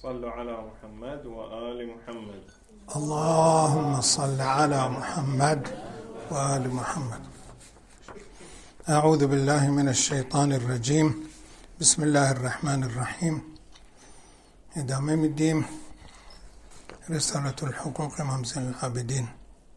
صلوا على محمد وآل محمد. اللهم صل على محمد وآل محمد. أعوذ بالله من الشیطان الرجیم. بسم الله الرحمن الرحیم. ادامه میدیم رسالة الحقوق امام زین العابدین.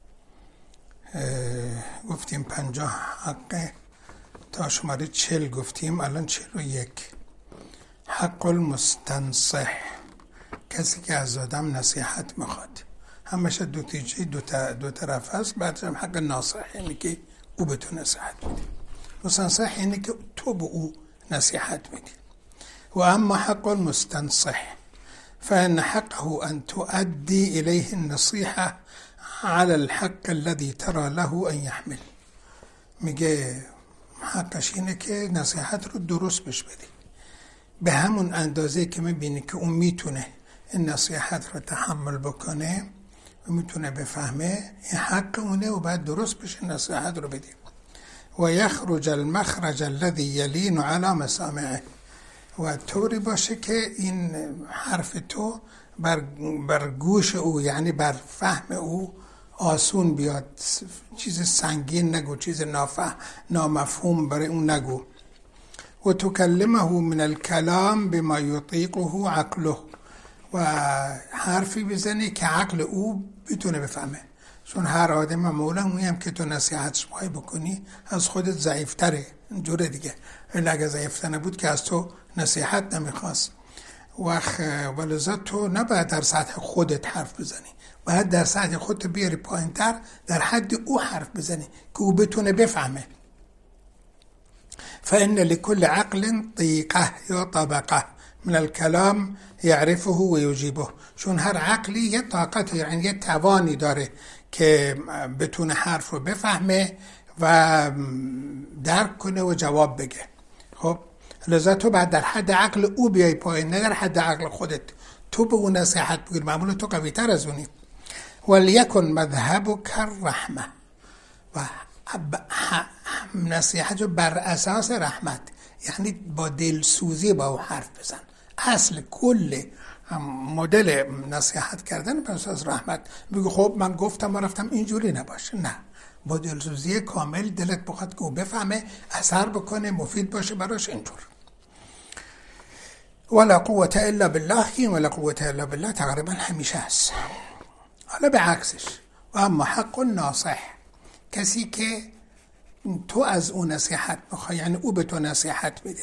گفتیم 50 حق تا شماره 40 گفتیم، الان 41. حق المستنصح، کسی که از آدم نصیحت میخواد. همشه دو طرف هست. بعدش هم حق ناصح، یعنی که او به تو نصیحت میده. مستنصح یعنی که تو به او نصیحت میدی. و اما حق المستنصح فإن حقه أن تؤدي إليه النصيحة على الحق الذي ترى له أن يحمل. میگه حقش اینه که نصیحت رو درست بهش بدی، به همون اندازه که میبینی که اون میتونه این نصیحت رو تحمل بکنه و میتونه بفهمه، این حق اونه و باید درست بشه نصیحت رو بدی. و یخرج المخرج الذي يلين على مسامعه، و طوری باشه که این حرف تو بر گوش او، یعنی بر فهم او آسون بیاد. چیز سنگین نگو، چیز نامفهوم برای اون نگو. و تکلمه من الکلام بما یطیقه عقله، و حرفی بزنی که عقل او بتونه بفهمه. چون هر آدم معمولا اونی هم که تو نصیحتش میخوای بکنی از خودت ضعیفتره، جوره دیگه. اگه ضعیفتر نبود که از تو نصیحت نمیخواست. ولذا تو نباید در سطح خودت حرف بزنی، باید در سطح خودت بیاری پایینتر، در حد او حرف بزنی که او بتونه بفهمه. فإن لكل عقل طیقه یا طبقه من الكلام يعرفه و یجیبه. چون هر عقلی یه طاقت، یعنی یه توانی داره که بتونه حرف رو بفهمه و درک کنه و جواب بگه. خب لذا تو بعد در حد عقل او بیای پایین، نه در حد عقل خودت. تو به اون نصیحت بگیر، معمولا تو قوی تر از اونی. ولیکن مذهبک الرحمه، و نصیحت رو بر اساس رحمت، یعنی با دلسوزی با او حرف بزن. اصل کل مدل نصیحت کردن بر اساس رحمت. بگو خب من گفتم و رفتم، اینجوری نباشه. نه، با دلسوزی کامل دلت بخواد که او بفهمه، اثر بکنه، مفید باشه براش، اینطور. ولا قوة الا بالله، ولا قوة الا بالله تقریبا همیشه هست. حالا به عکسش، و اما حق الناصح، کسی که تو از اون نصیحت میخوای، یعنی او به تو نصیحت میده.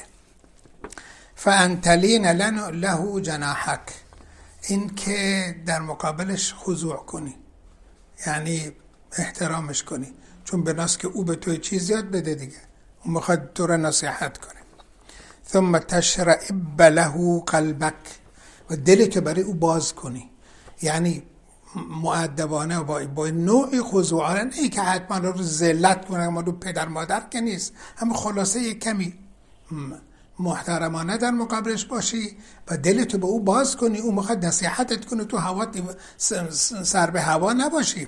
فأنت لین له جناحک، این که در مقابلش خضوع کنی، یعنی احترامش کنی، چون بناست که او به تو چیز یاد بده دیگه، اون میخواد تو را نصیحت کنه. ثم تشرعب له قلبک، و دلتو برای او باز کنی، یعنی مؤدبانه و با نوعی خضوعانه، نه که حتما رو ذلت کنه، ما رو پدر مادر که نیست، اما خلاصه یک کمی محترمانه در مقابلش باشی و دلتو به او باز کنی. او میخواد نصیحتت کنه، تو هوا سر به هوا نباشی.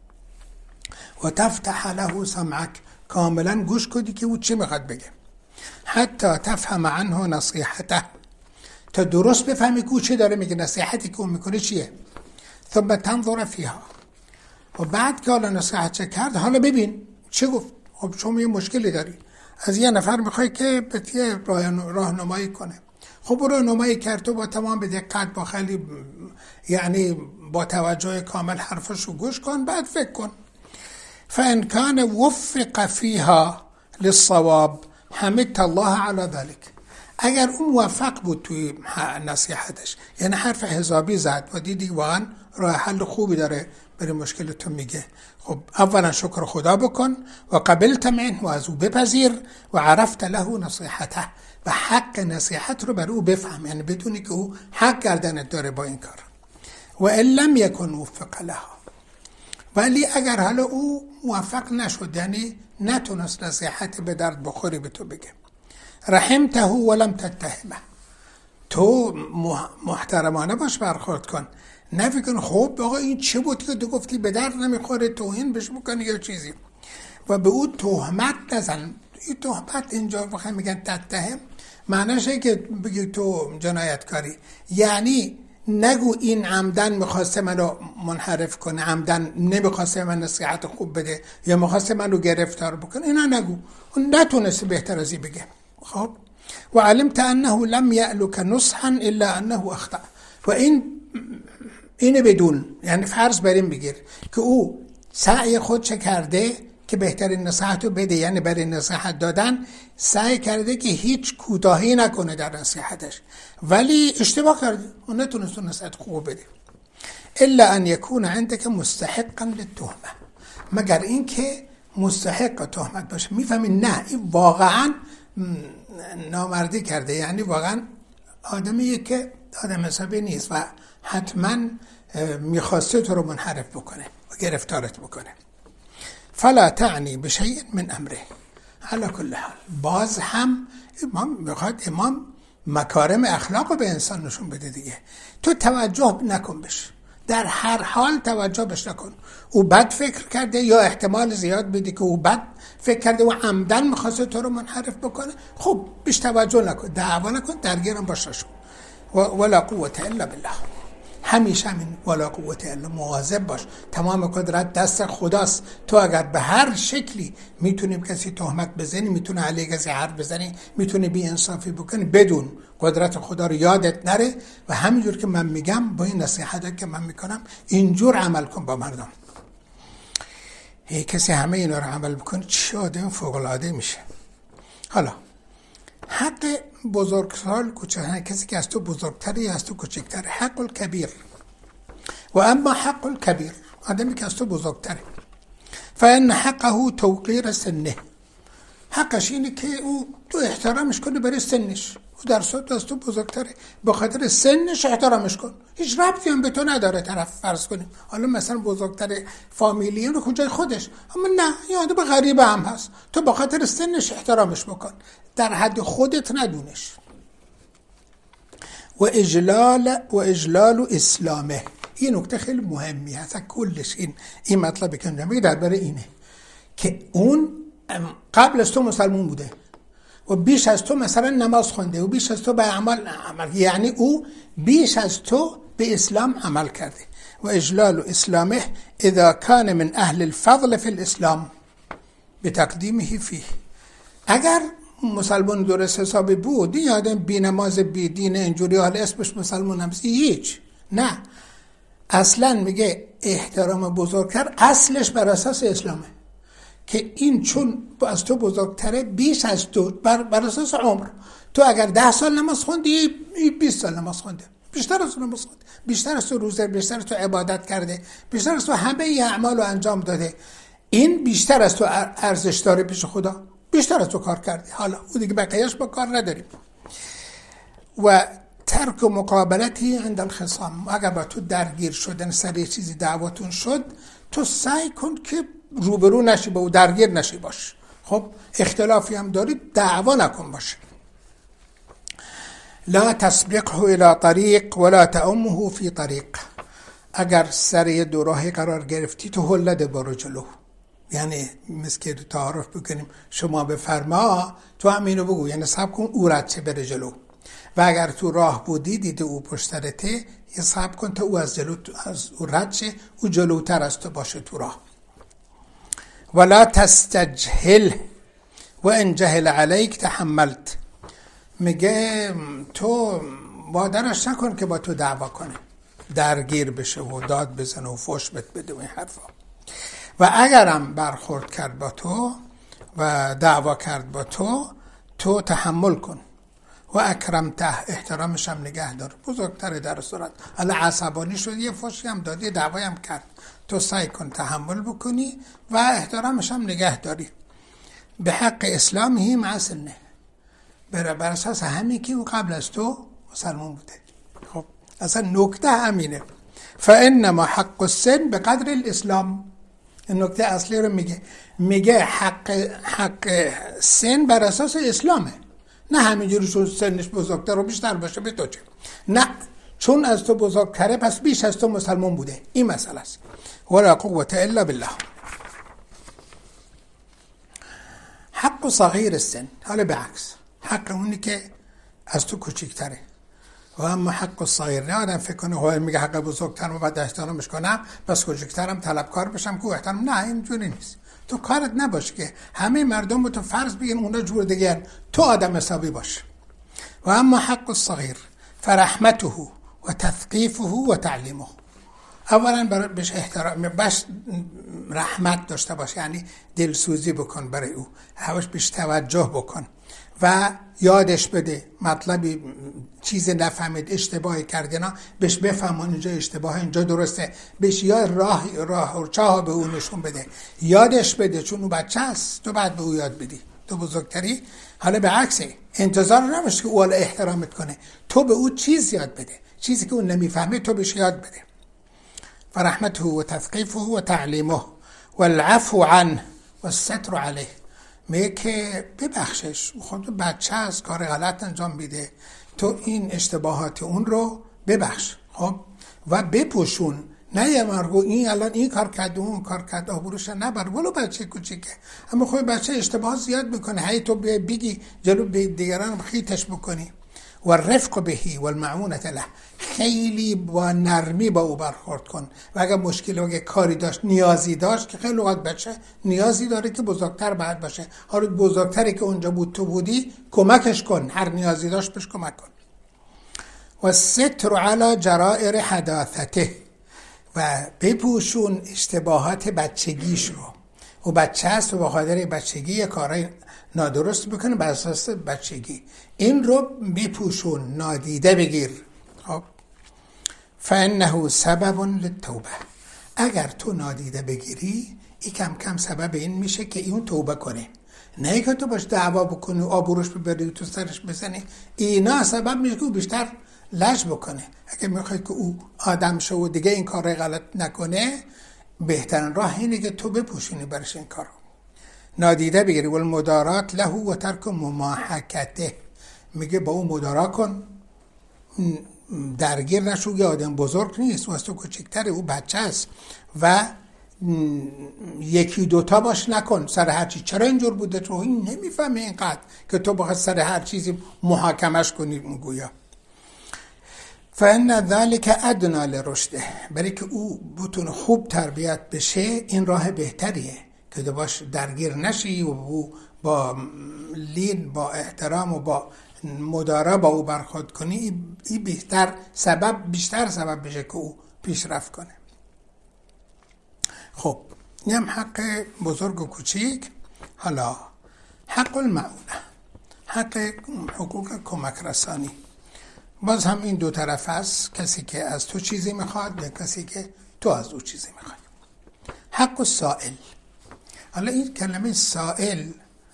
و تفتح له سمعک، کاملا گوش کنی که او چی میخواد بگه. حتی تفهم عنه نصیحته، تا درست بفهمی که او چی داره میگه، نصیحتی که اون میکنه چیه. ثم تنظر فیها، و بعد که حالا نصیحت کرد، حالا ببین چه گفت. خب شما یه مشکلی داری، از یه نفر میخوای که به یه راهنمایی کنه. خب راهنمایی کرد، تو با تمام دقت، با خیلی یعنی با توجه کامل حرفشو گوش کن، بعد فکر کن. فإن كان وفق فيها للصواب حمدت الله على ذلك. اگر اون موفق بود توی نصیحتش، یعنی حرف حسابی زد و دیدی واقعا راه حل خوبی داره برای مشکل تو میگه، خب اولا شکر خدا بکن و قبلت منه، و از او بپذیر، و عرفت له نصیحته، و حق نصیحت رو بر او بفهم، یعنی بدونی که او حق گردنت داره با این کار. و ان لم یکن وفق لها، ولی اگر حالا او موفق نشد، یعنی نتونست نصیحت به درد بخوری به تو بگه، رحمته ولم تتهمه، تو محترمانه باش برخورد کن. نه فکر کن خب آقا این چه بود که تو گفتی به درد نمیخوره، توهین بهش بکنی یا چیزی، و به او تهمت نزن. این تهمت اینجا میگن تتهم، معنیشه که بگی تو جنایتکاری، یعنی نگو این عمدن میخواسته منو منحرف کنه، عمدن نمیخواسته من نصیحت خوب بده یا میخواسته منو گرفتار بکنه، اینا نگو. اون نتونسته بهتر از این بگه. خب و علمت انه لم یألک نصحا الا انه اخطأ. و اینو بدون، یعنی فرض بریم بگیر که او سعی خود چه کرده که بهترین نصیحت رو بده، یعنی برای نصیحت دادن سعی کرده که هیچ کوتاهی نکنه در نصیحتش، ولی اشتباه کرده و نتونست نصیحت خوب بده. الا ان یکون عندك مستحقا للتهمه، مگر این که مستحق تهمت باشه. میفهمی نه این واقعا نامردی کرده، یعنی واقعا آدمیه که آدم حسابی نیست و حتما میخواسته تو رو منحرف بکنه و گرفتارت بکنه. فلا تعنی بشیء من امره. علی کل حال باز هم امام مکارم اخلاق رو به انسان نشون بده دیگه. تو توجه نکن بهش، در هر حال توجه بهش نکن. او بد فکر کرده یا احتمال زیاد بده که او بد فکر کرده و عمدن میخواسته تو رو منحرف بکنه، خب بیش توجه نکن، دعوا نکن، درگیرم باش نشو. ولا قوة الا بالله. همیشه همین ولا قوة الا، مواظب باش. تمام قدرت دست خداست. تو اگر به هر شکلی میتونی کسی تهمت بزنی، میتونی علیه کسی حرف بزنی، میتونی بی انصافی بکنی، بدون قدرت خدا رو یادت نره و همینجور که من میگم با این نصیحت که من میکنم اینجور عمل کن با مردم. کسی همه اینا رو عمل بکنه چه آدم فوق العاده میشه. حالا حق بزرگسال کوچک، کسی که از تو بزرگتره یا از تو کوچکتره، حق الکبیر. و اما حق الکبیر، آدمی که از تو بزرگتره، فان حقه توقیر سنه، حقش اینه که او تو احترامش کنی برای سنش. او در صورت از تو بزرگتره، به خاطر سنش احترامش کن. هیچ ربطی هم به تو نداره طرف. فرض کنیم حالا مثلا بزرگتر فامیلیه رو کجای خودش، اما نه یه آدم غریبه هم هست، تو به خاطر سنش احترامش بکن، در حد خودت ندونش. و اجلال اسلامه، این نکته خیلی مهمی هست. کلش این مطلب که میگم درباره اینه که اون قبل از تو مسلمان بوده و بیش از تو مثلا نماز خونده و بیش از تو به عمل، یعنی او بیش از تو به اسلام عمل کرده. و اجلال اسلامه اذا کان من اهل الفضل فی الاسلام بتقدیمه فیه. اگر مسلمان درست حسابی بود، این آدم بی نماز بی دین اینجوری حالا اسمش مسلمان هم هیچ نه. اصلا میگه احترام بزرگتر اصلش بر اساس اسلامه، که این چون از تو بزرگتره بیش از تو بر اساس عمر. تو اگر 10 سال نماز خوندی 20 سال نماز خونده، بیشتر از تو نماز خونده، بیشتر از تو روزه، بیشتر از تو عبادت کرده، بیشتر از تو همه ای اعمال رو انجام داده، این بیشتر از تو ارزش داره پیش خدا، بیشتر از تو کار کرده. حالا او دیگه بقیه‌اش با کار نداریم. و ترک مقابلتی عند الخصام، اگر با تو درگیر شدن سر یه چیزی دعواتون شد، تو سعی کن که روبرو نشی با او، درگیر نشی باش. خب اختلافی هم داری، دعوا نکن باش. لا تسبقه الى طریق ولا تأمه فی طریق. اگر سر یه دو راهی قرار گرفتی تو هل نده برو جلو. یعنی مثل که تعارف بکنیم شما بفرما، تو هم اینو بگو، یعنی صبر کن او رد چه بره جلو. و اگر تو راه بودی دیده او پشت سرته، یه صبر کن تا او از او رد شه، او جلوتر از تو باشه تو راه. ولا تستجهل و ان جهل علیک تحملت. میگه تو بادرش نکن که با تو دعوا کنه، درگیر بشه و داد بزنه و فحش بده و این حرفا. و اگرم برخورد کرد با تو و دعوا کرد با تو تحمل کن. و اکرمته، احترامش هم نگه دار. بزرگتره در صورت حالا عصبانی شد، یه فحشی هم داد، یه دعوایی هم کرد، تو سعی کن تحمل بکنی و احترامش هم نگه داری. به حق اسلامه مع سنه، بر اساس همین که او قبل از تو مسلمان بوده. خب اصلا نکته همینه. فانما حق السن به قدر الاسلام. این نکته اصلی رو میگه حق سن بر اساس اسلامه، نه همینجوری چون سنش بزرگتر و بیشتر باشه به تو چه، نه چون از تو بزرگتره پس بیش از تو مسلمان بوده. این مسئله است. ولا قوة الا بالله. حق صغیر السن، حالا به عکس، حق اونی که از تو کوچکتره. و اما حق الصغیر. نه آدم فکر کنه هو میگه حق بزرگتر و بعد احترامش کنم بس کوچکترم طلبکار بشم که احترام. نه اینجوری نیست. تو کارت نباشه که همه مردم رو تو فرض بگین اونا جور دیگر، تو آدم حسابی باش. و اما حق الصغیر فرحمته و تثقیفه و تعلیمه. اولا بهش احترام، بس رحمت داشته باش، یعنی دلسوزی بکن برای او، هواش بهش توجه بکن و یادش بده مطلبی چیز نفهمید اشتباهی کرده نه بهش بفهمون اینجا اشتباه اینجا درسته، بهش یا راه و چاه به اون نشون بده، یادش بده، چون اون بچه است تو بعد به او یاد بدی. تو بزرگتری حالا به عکسه، انتظار نباشه که او حالا احترامت کنه، تو به او چیز یاد بده، چیزی که اون نمیفهمه تو بهش یاد بده. فرحمته و تثقیفه و تعلیمه و العفو عنه و الستر علیه. میگه که ببخشش، خود بچه از کار غلط انجام میده، تو این اشتباهات اون رو ببخش، خب، و بپوشون. نه یه مرگو این الان این کار کرد اون کار کرد آبروش نبر، ولو بچه کوچیکه، اما خب بچه اشتباه زیاد میکنه، هی تو بگی جلو دیگران خیتش بکنی. و رفق بهی و المعونت له، خیلی با نرمی با او برخورد کن و اگر مشکلی و اگر کاری داشت نیازی داشت، که خیلی وقت بچه نیازی داره که بزرگتر باید باشه، حالا بزرگتری که اونجا بود تو بودی کمکش کن، هر نیازی داشت بهش کمک کن. و ستر علی جرائر حداثته، و بپوشون اشتباهات بچگیش رو. و بچه هست و به خاطر بچگی یه کارای نادرست بکنه بر اساس بچگی، این رو بپوشون، نادیده بگیر. خب فانه سبب للتوبه، اگر تو نادیده بگیری این کم کم سبب این میشه که اون توبه کنه، نه که تو باش دعوا بکنی و آبروش ببری و تو سرش بزنی. اینا سبب میشه که او بیشتر لج بکنه. اگه میخوای که او آدم شه و دیگه این کار غلط نکنه، بهترین راه اینه که تو بپوشونی برش این کارو، نادیده بگیری. و المدارات له و ترک مماحکته، میگه با اون مدارا کن، درگیر نشو، یه آدم بزرگ نیست و از تو کوچکتره، او بچه است و یکی دوتا باش نکن سر هر چیز. چرا اینجور بوده؟ تو این نمیفهمه اینقدر که تو بخواد سر هر چیزی محاکمش کنی گویا. فإن ذلك ادنی لرشده، برای که او بتونه خوب تربیت بشه این راه بهتریه که تو باش درگیر نشی و او با لین، با احترام و با مدارا با او برخورد کنی. این بیشتر سبب بشه که او پیشرفت کنه. خب این هم حق بزرگ و کوچیک. حالا حق المعونه، حقوق کمک رسانی. باز هم این دو طرف است، کسی که از تو چیزی میخواد یا کسی که تو از او چیزی میخواد. حق السائل. حالا این کلمه سائل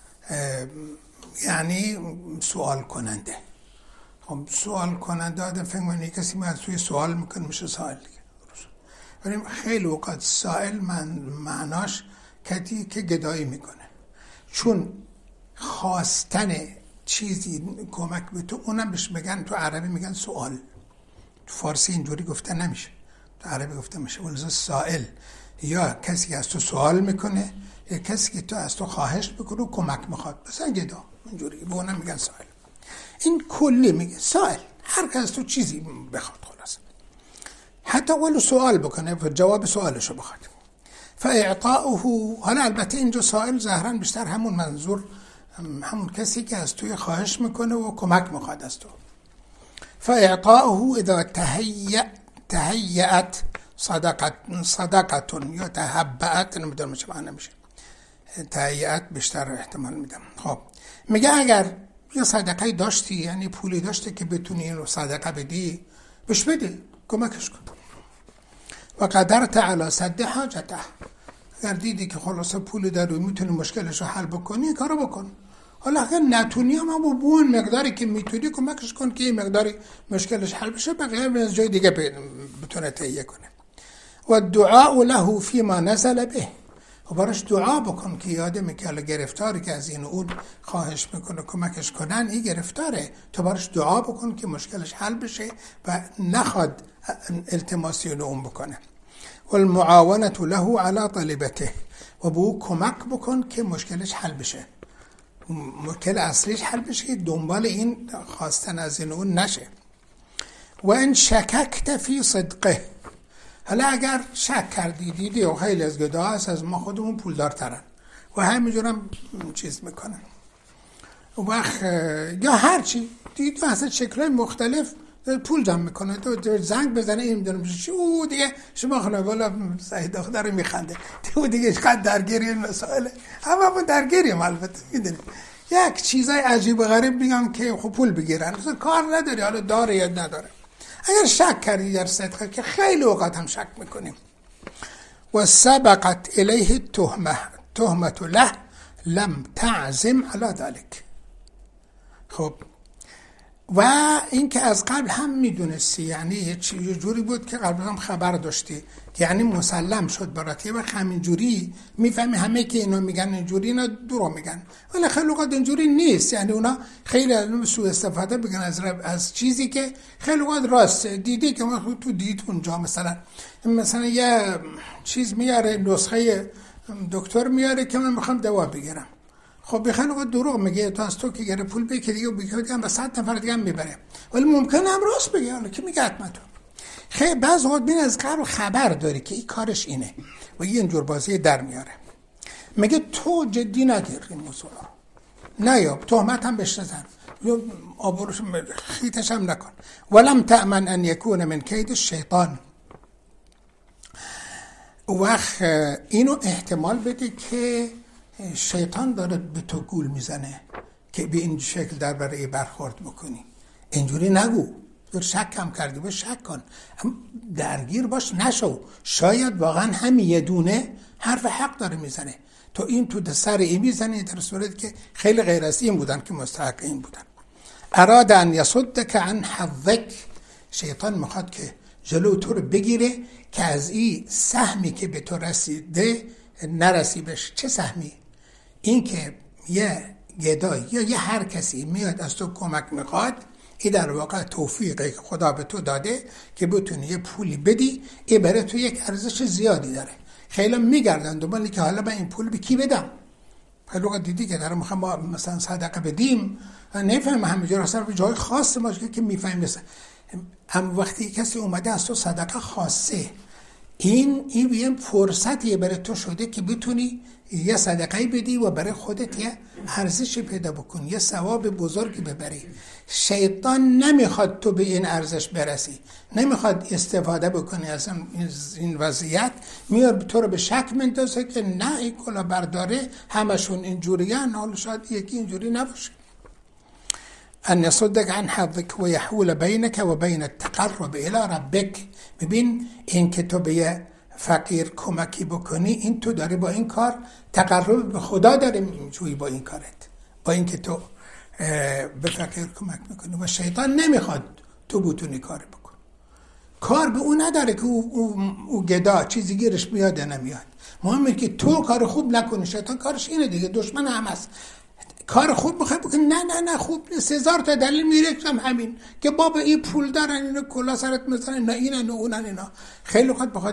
یعنی سوال کننده. خب سوال کننده آدم فکر می‌کنه کسی از توی سوال میکنه میشه سائل دیگه. ولی خیلی اوقات سائل معناش کسی که گدایی میکنه، چون خواستن چیزی کمک به تو، اونم بهش میگن، تو عربی میگن سوال، تو فارسی اینجوری گفته نمیشه، تو عربی گفته میشه. ولذا سائل یا کسی که از تو سوال میکنه یا کسی که تو از تو خواهش میکنه و کمک میخواد، مثلا گدا، اینجوری به اونم میگن سائل. این کلی میگه سائل، هر کس از تو چیزی بخواد، خلاص حتی ولو سوال بکنه و جواب سوالشو بخواد. فاعطاؤه، حالا البته اینجا سائل ظاهرا بیشتر همون منظور همون کسی که از توی خواهش میکنه و کمک میخواد از تو. فاعطاؤه اذا تهیأت صدقتون یا تهبأت، نمیدونم چه معنی میشه، تهیأت بیشتر احتمال میدم. خب میگه اگر یه صدقه داشتی، یعنی پولی داشتی که بتونی این رو صدقه بدی، بهش بده، کمکش کن. و قدرت علی سد حاجته، اگر دیدی که خلاصه پولی داری و میتونی مشکلش رو حل بکنی، کارو بکن. حالا اگر نتونی هم با اون مقداری که میتونی کمکش کن که این مقداری مشکلش حل بشه، بقیه از جای دیگه بتونه تهیه کنه. و دعاء له فيما نزل به، و براش دعا بکن که یادمه که حالا گرفتاری که از این و اون خواهش میکنه کمکش کنن، این گرفتاره، تو براش دعا بکن که مشکلش حل بشه و نخواد التماسی رو اون بکنه. والمعاونة له على طلبته، و به او کمک بکن که مشکلش حل بشه، مشکل اصلیش حل بشه، دنبال این خواستن از این اون نشه. و ان شککت فی صدقه، حالا اگر شک کردی دیدی و خیلی از گدا هست از ما خودمون پولدارترن و همینجورم چیز میکنن و وقت یا هرچی دید و اصلا شکلهای مختلف پول جمع میکنه، تو زنگ بزنه این میدونم چی او دیگه شما خونه بالا سعید دختر میخنده تو دیگه چقدر درگیری این مسائله، همه درگیریم البته میدونیم یک چیزای عجیب و غریب میگم که خب پول بگیرن اصلا کار نداری حالا داره یا نداره. اگر شک کردی در صدقه که خیلی اوقات هم شک میکنیم و سبقت الیه تهمت له لم تعزم علی ذلك. خب و این که از قبل هم میدونستی، یعنی یه جوری بود که قبل هم خبر داشتی، یعنی مسلم شد برات، و همین جوری میفهمی همه که اینا میگن اینجوری اینا درو میگن، ولی خیلی اوقات اینجوری نیست، یعنی اونا خیلی از سوء استفاده بگن از چیزی که خیلی اوقات راست دیدی که ما تو دید اونجا مثلا یه چیز میاره نسخه دکتر میاره که من میخوام دوا بگیرم، خب بخواد اوقات دروغ میگه، تو از تو که گره پول بگیری دیگه بگم به 100 نفر دیگه هم میبره، ولی ممکنه هم راست بگه، حالا که میگه حتما تو خیلی بعض وقت بین از قبل خبر داری که این کارش اینه و این اینجور بازی در میاره، میگه تو جدی نگیر این موضوع رو، نیاب تهمت هم بهش نزن یا آبروش خیتش هم نکن، ولم تأمن ان یکون من کید الشیطان. وقت اینو احتمال بده که شیطان داره به تو گول میزنه که به این شکل در برای برخورد بکنی، اینجوری نگو، تو شک هم کردی باش شک کن، درگیر باش نشو، شاید واقعا همین یه دونه حرف حق داره میزنه، تو این تو سر این میزنی در صورتی که خیلی غیر از این بودن که مستحق این بودن. اراد ان یصدک عن حظک، شیطان میخواد که جلو تو رو بگیره که از این سهمی که به تو رسیده نرسی بهش. چه سهمی؟ این که یه گدای یا یه هر کسی میاد از تو کمک میخواد، این در واقع توفیقی که خدا به تو داده که بتونی یه پولی بدی، این برای تو یک ارزش زیادی داره. خیلی میگردن دنبالی که حالا من این پول به کی بدم، خیلی وقت دیدی که دارم میخوام ما مثلا صدقه بدیم نفهم همینجور اصلا به جای خاص باشه که میفهمیم، مثلا هم وقتی کسی اومده از تو صدقه خواسته، این یه فرصتیه برای تو شده که بتونی یه صدقه بدی و برای خودت یه ارزش پیدا بکنی، یه ثواب بزرگی ببری. شیطان نمیخواد تو به این ارزش برسی، نمیخواد استفاده بکنی از این وضعیت، میاد تو رو به شک مندازه که نه این کلا برداره همشون اینجوریان، حالا شاید یکی اینجوری نباشه. ان یصدک عن حظک و یحول بینک و بین التقرب الی ربک. ببین این که تو به فقیر کمکی بکنی، این تو داری با این کار تقرب به خدا داری میجویی با این کارت، با این که تو به فقیر کمک میکنی، و شیطان نمیخواد تو بتونی کار بکن. کار به اون نداره که او گدا چیزی گیرش بیاد یا نمیاد، مهمه که تو کار خوب نکنی. شیطان کارش اینه دیگه، دشمن هم هست، کار خوب میخوای بکنی، نه خوب نیست، 1000 تا دلیل میرسم همین که بابا این پول دارن، اینا کلا سرت میزنن، نه اینن نه اونن، اینا خیلی وقت به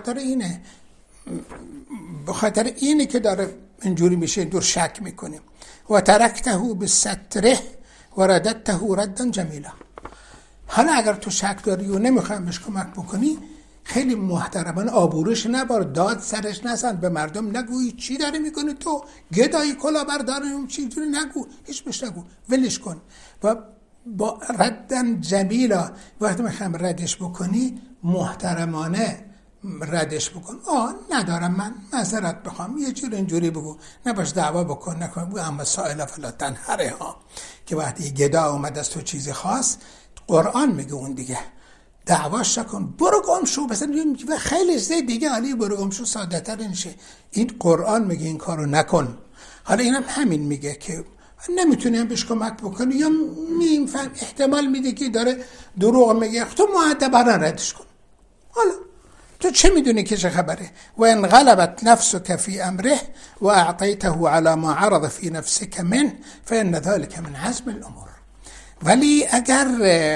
خاطر اینه که داره اینجوری میشه، دور شک میکنیم. و ترکته بستره و رددته ردا جمیلا. حالا اگر تو شک داری و نمیخوای بهش کمک بکنی، خیلی محترمانه آبروش نبار، داد سرش نزن، به مردم نگوی چی داری میکنی تو، گدایی کلا برداریم چی جوری نگو، هیچ بهش نگو، ولش کن. و با ردن جمیلا، وقتی میخوام ردش بکنی محترمانه ردش بکن. ندارم من معذرت بخوام، یه جور اینجوری بگو، نباش دعوا بکن، نکن بگو اما سائل فلا تنهره ها، که وقتی گدا اومد از تو چیزی خواست، قرآن میگه اون دیگه دعواش نکن، برو گم شو. مثلا خیلی زید دیگه علی برو گم شو ساده تر نشه، این قرآن میگه این کارو نکن. حالا اینم همین میگه که نمیتونی بهش کمک بکنی، یا میفهم احتمال میده که داره دروغ میگه، تو مؤدبانه ردش کن. حالا تو چه میدونی که چه خبره؟ و ان غلبت نفسك في امره و اعطيته على ما عرض في نفسك منه فان ذلك من عزم الامور. ولی اگر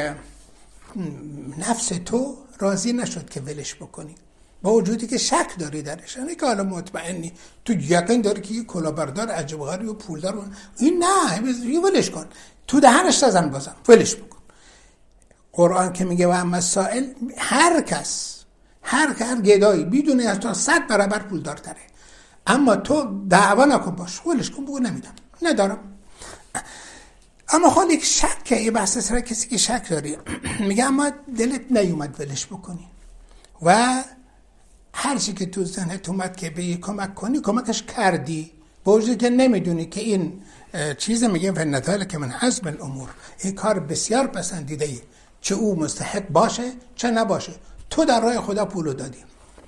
نفس تو راضی نشد که ولش بکنی، با وجودی که شک داری درش، یعنی که حالا مطمئنی تو یقین داری که یه کلاهبردار عجب غری و پولدار، این نه ولش کن، تو دهنش نزن، بازم ولش بکن. قرآن که میگه و اما سائل، هر کس هر گدایی بدون از تو 100 برابر پول دارتره، اما تو دعوا نکن باش، ولش کن، بگو نمیدم، ندارم. اما خب یک شکه، یه بحث سر کسی که شک داری میگه اما دلت نیومد ولش بکنی و هر چی که تو ذهنت اومد که به کمک کنی کمکش کردی، با وجودی که نمیدونی که این چیز میگیم فنتاله که من حزم الامور، این کار بسیار پسندیده ای، چه او مستحق باشه چه نباشه، تو در راه خدا پولو دادی.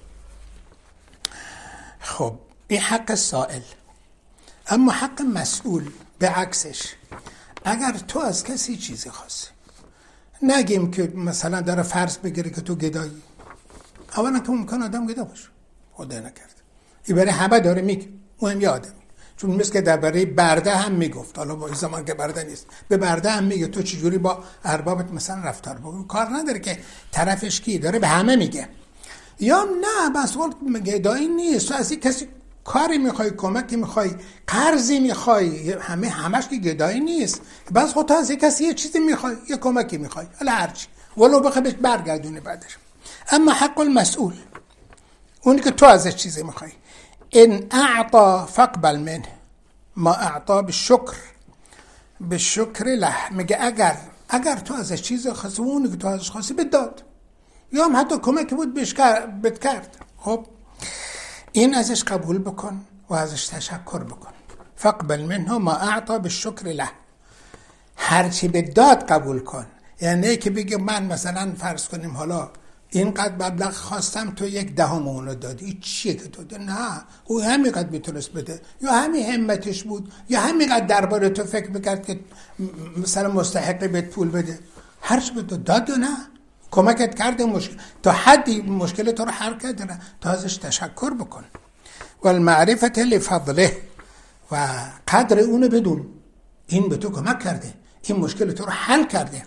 خب این حق سائل. اما حق مسئول به عکسش، اگر تو از کسی چیزی خواستی، نگیم که مثلا داره فرض بگیره که تو گدایی، اولا که ممکن آدم گدا باشه، خدا نکرد، این برای همه داره میگه، مهم یه آدمی، چون مثل که درباره برده هم میگفت، حالا با این زمان که برده نیست، به برده هم میگه تو چجوری با اربابت مثلا رفتار بکن، کار نداره که طرفش کی داره، به همه میگه. یا نه بس گدایی نیست، تو از کسی کاری میخوای، کمکی میخوای، قرضی میخوای، همش که گدایی نیست، بس خود تو از کسی یه چیزی میخوای، یه کمکی میخوای، حالا هرچی، ولو بخوای بهش برگردونی بعدش. اما حق المسئول، اونی که تو ازش چیزی میخوای، ان اعطا فاقبل منه ما اعطا بالشکر له، میگه اگر تو ازش چیزی خواستی، اونی که تو ازش خواستی بداد، یا هم حتی کمکی بود بهت کرد، خب این ازش قبول بکن و ازش تشکر بکن. فاقبل منه ما اعطا بالشکر له، هرچی بداد قبول کن. یعنی که بگه من مثلا فرض کنیم حالا اینقدر مبلغ خواستم، تو 1/10 اونو دادی، این چیه که تو دادی؟ نه، او همینقدر میتونست بده، یا همین همتش بود، یا همینقدر درباره تو فکر میکرد که مثلا مستحقی بهت پول بده، هرچی بده داد یا نه، کمکت کرده، تا حدی مشکل تو رو حل کرده، نه تا ازش تشکر بکن. و المعرفت لفضله، و قدر اونو بدون، این به تو کمک کرده، این مشکل تو رو حل کرده.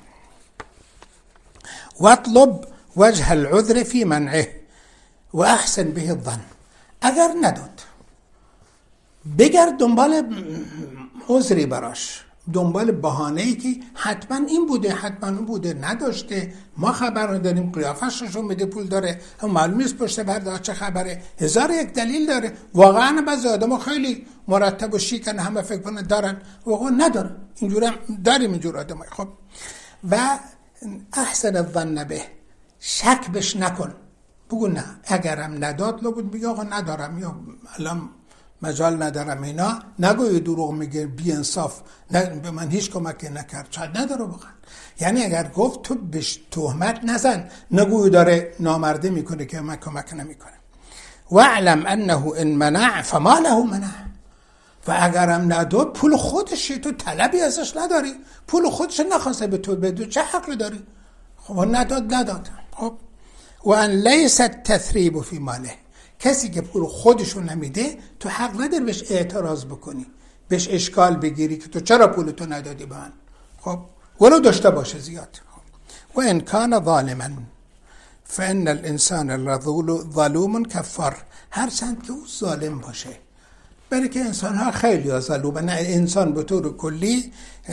و اطلب وجه العذر فی منعه و احسن به الظن، اگر نداد بگرد دنبال عذری براش، دنبال بهانه‌ای که حتما این بوده حتما اون بوده، نداشته، ما خبر نداریم، قیافش نشون بده پول داره، هم معلوم نیست پشت پرده چه خبره، 1001 دلیل داره. واقعا بعضی آدم‌ها خیلی مرتب و شیکن، همه فکر کنن دارن، واقعا ندارن، اینجوری هم داریم اینجور آدمای. خب و احسن الظن به، شک بش نکن، بگو نه، اگرم نداد لابد بگی آقا ندارم، یا الان مجال ندارم، اینا نگوی، دروغ میگه، بی انصاف، نه به من هیچ کمکی نکرد، شاید نداره واقعا. یعنی اگر گفت تو بهش تهمت نزن، نگوی داره نامرده میکنه که من کمک نمیکنه. واعلم انه ان منع فما له منع، و اگرم نداد پول خودشه، تو طلبی ازش نداری، پول خودش نخواسته به تو بده، چه حقی داری؟ خب نداد. خب و ان لیس التثریب فی ماله، کسی که پول خودشو نمیده تو حق نداری بهش اعتراض بکنی، بهش اشکال بگیری که تو چرا پولتو ندادی به من، خب ولو داشته باشه زیاد. و ان کان ظالما فان الانسان ظلوم کفار، هرچند که او ظالم باشه، برای که انسان ها خیلی ها ظلومه، نه انسان به طور کلی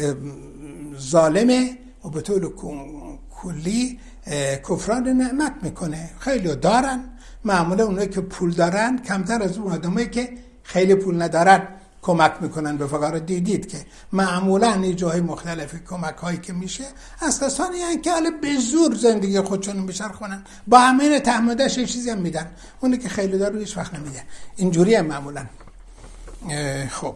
ظالمه و به طور کلی کفران نعمت میکنه، خیلی ها دارن، معمولا اونایی که پول دارن کمتر از اون آدمایی که خیلی پول ندارن کمک میکنن به فقرا. دیدید که معمولا این جاهای مختلف کمک هایی که میشه از کسانی هستند که حالا به زور زندگی خودشون میچرخونن، با همین تحمدش یه چیزی هم میدن، اونی که خیلی داره هیچ وقت نمیدن، اینجوری هم معمولا. خب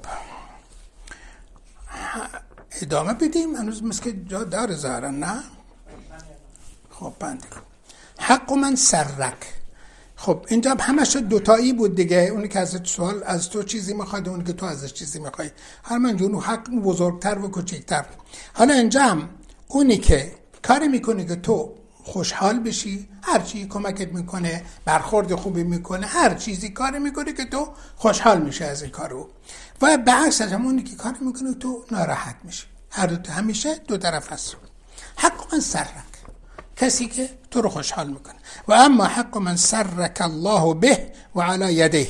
ادامه بدیم، هنوز مثل که جا داره ظاهرا، نه؟ خب بنده حق من سرک. خب اینجا همش دوتایی بود دیگه، اونی که از سوال از تو چیزی میخواد، اونی که تو ازش چیزی میخوای، هر من جون حق بزرگتر و کوچکتر. حالا اینجا هم اونی که کاری میکنه که تو خوشحال بشی، هر چی کمکت میکنه، برخورد خوبی میکنه، هر چیزی کاری میکنه که تو خوشحال میشه از این کارو، و به عکس هم اونی که کاری میکنه تو ناراحت میشی. هر دو همیشه دو طرف هست. حق من سرک، کسی که تو رو خوشحال میکنه. و اما حق من سرک الله به و علی یده،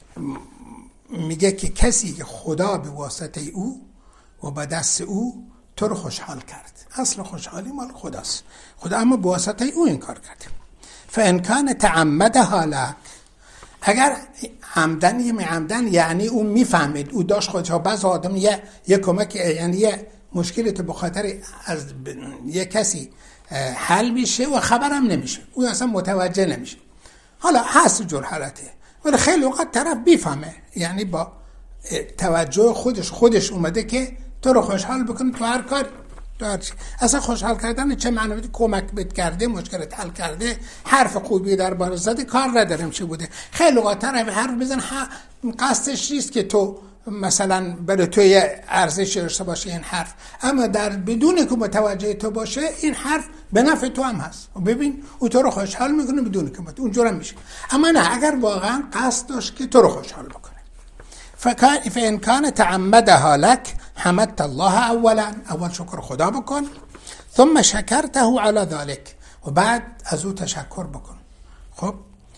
میگه که کسی که خدا به واسطه او و به دست او تو رو خوشحال کرد. اصل خوشحالی مال خداست، خدا اما به واسطه او این کار کرده. فان کان تعمدها لک، اگر عمدن یعنی اون میفهمید، او داشت خودش، بعض آدم یه کمک، یعنی یه مشکلی تو بخاطر از یه کسی حل میشه و خبرم نمیشه، او اصلا متوجه نمیشه. حالا هست جور حالته، ولی خیلی وقت طرف بیفهمه، یعنی با توجه خودش اومده که تو رو خوشحال بکنه تو هر کاری، تو هر چی. اصلا خوشحال کردن چه معنی؟ کمک بهت کرده، مشکلت حل کرده، حرف خوبی درباره زده، کار ندارم چی بوده. خیلی وقت طرف حرف بزن قصدش نیست که تو مثلا برای تو یه ارزش داشته باشه این حرف، اما بدون که متوجه تو باشه این حرف به نفع تو هم هست. و ببین او تو رو خوشحال میکنه بدون که اونجورم میشه. اما نه، اگر واقعا قصد داشت که تو رو خوشحال بکنه. فان کان تعمدها لك حمدت الله اول شکر خدا بکن، ثم شکرته علی ذلك، و بعد از او تشکر بکن. خب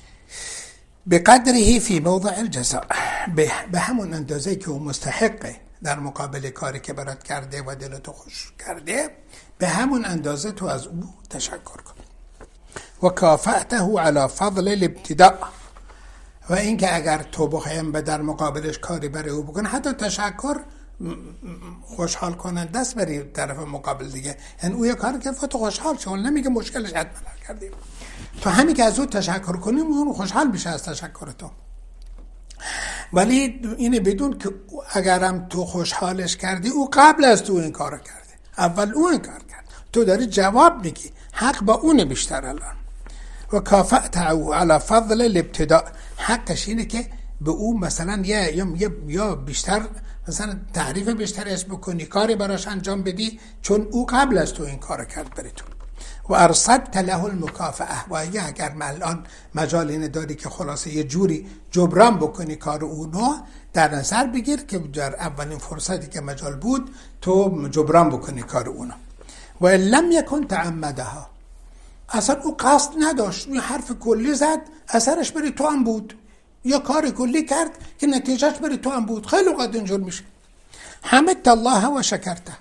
بقدره فی موضع الجزاء، به همون اندازه که او مستحقه در مقابل کاری که برات کرده و دلتو خوش کرده، به همون اندازه تو از او تشکر کن. و کافأته علی فضل الابتداء، و اینکه اگر تو بخوایم به در مقابلش کاری برای او بکن، حتی تشکر خوشحال کننده است برای طرف مقابل دیگه، یعنی او یه کار که تو خوشحال شو، نمیگه مشکلش حتما حل کردیم، تو همین که از او تشکر کنیم اون خوشحال میشه از تشکر تو. ولی اینه بدون که اگرم تو خوشحالش کردی، او قبل از تو این کارو کرده، اول اون کار کرد، تو داری جواب میگی، حق با اونه بیشتر الان. و کافأته علی فضل الابتداء، حقش اینه که به او مثلا یا بیشتر مثلا تعریف بیشتر اسم بکنی، کاری براش انجام بدی، چون او قبل از تو این کار کرد برای تو. و ارصدت له المکافأه، و اگر الان مجال اینه داری که خلاصه یه جوری جبران بکنی کار اونو، در نظر بگیر که در اولین فرصتی که مجال بود تو جبران بکنی کار اونو. و لم یکن تعمدها، اصلا او قصد نداشت، یه حرف کلی زد، اثرش بری تو هم بود، یا کار کلی کرد که نتیجهش بری تو هم بود. خیلی وقت اینجور میشه. حمدت الله و شکرته،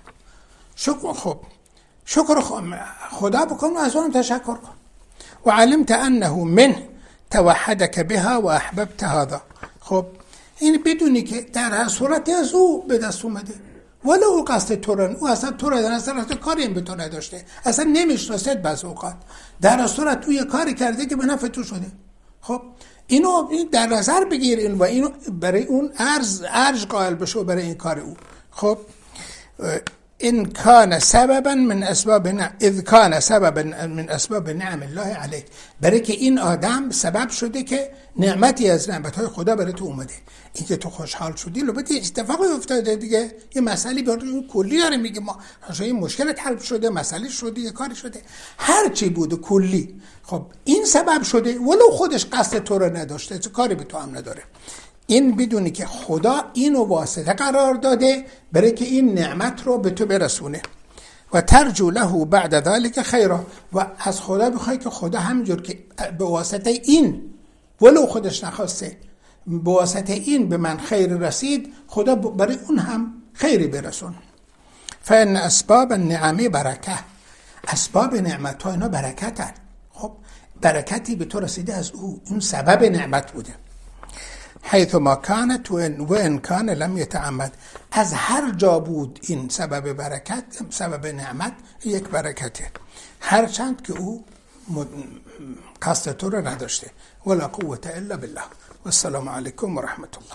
شکر خدا بکن و از اون تشکر کن. و علمت انه منه توحدك بها و احببت هذا. خب این بدونی که در هر صورت از او به دست اومده، ولو او قصد تو رو، او اصلا تو رو در اصلا کاری هم به تو نداشته، اصلا نمیشناسد، بعض اوقات در هر صورت تو یه کاری کرده که به نفع تو شده. خب اینو در نظر بگیر، این و اینو برای اون ارج قائل بشو برای این کار او. خب ان کان سببا من اسباب اذ کان سببا من اسباب نعم الله علیک، برای که این آدم سبب شده که نعمتی از نعمتهای خدا برای تو اومده، این که تو خوشحال شدی، البته اتفاقی افتاده دیگه، یه مسئله برای کلی داره میگه، ما این مشکلت حل شده، مسئله شده، یه کاری شده، هر چی بود کلی. خب این سبب شده، ولو خودش قصد تو رو نداشته، کاری به تو هم نداره. این بدونی که خدا اینو واسطه قرار داده برای که این نعمت رو به تو برسونه. و ترجو له بعد ذلك خیرا، و از خدا بخوای که خدا همینجور که به واسطه این، ولو خودش نخواسته، به واسطه این به من خیر رسید، خدا برای اون هم خیری برسون. فان اسباب النعم برکه، اسباب نعمت ها اینا برکتن. خب برکتی به تو رسیده از او، این سبب نعمت بوده. حيث ما كانت وان كان لم يتعمد، از هر جا بود این سبب برکت، سبب نعمت یک برکته، هرچند که او قصد تو رو نداشته. ولا قوة الا بالله. والسلام عليكم ورحمة الله.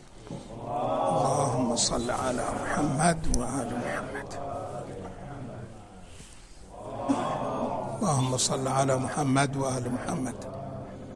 اللهم صل على محمد وآل محمد. اللهم صل على محمد وآل محمد.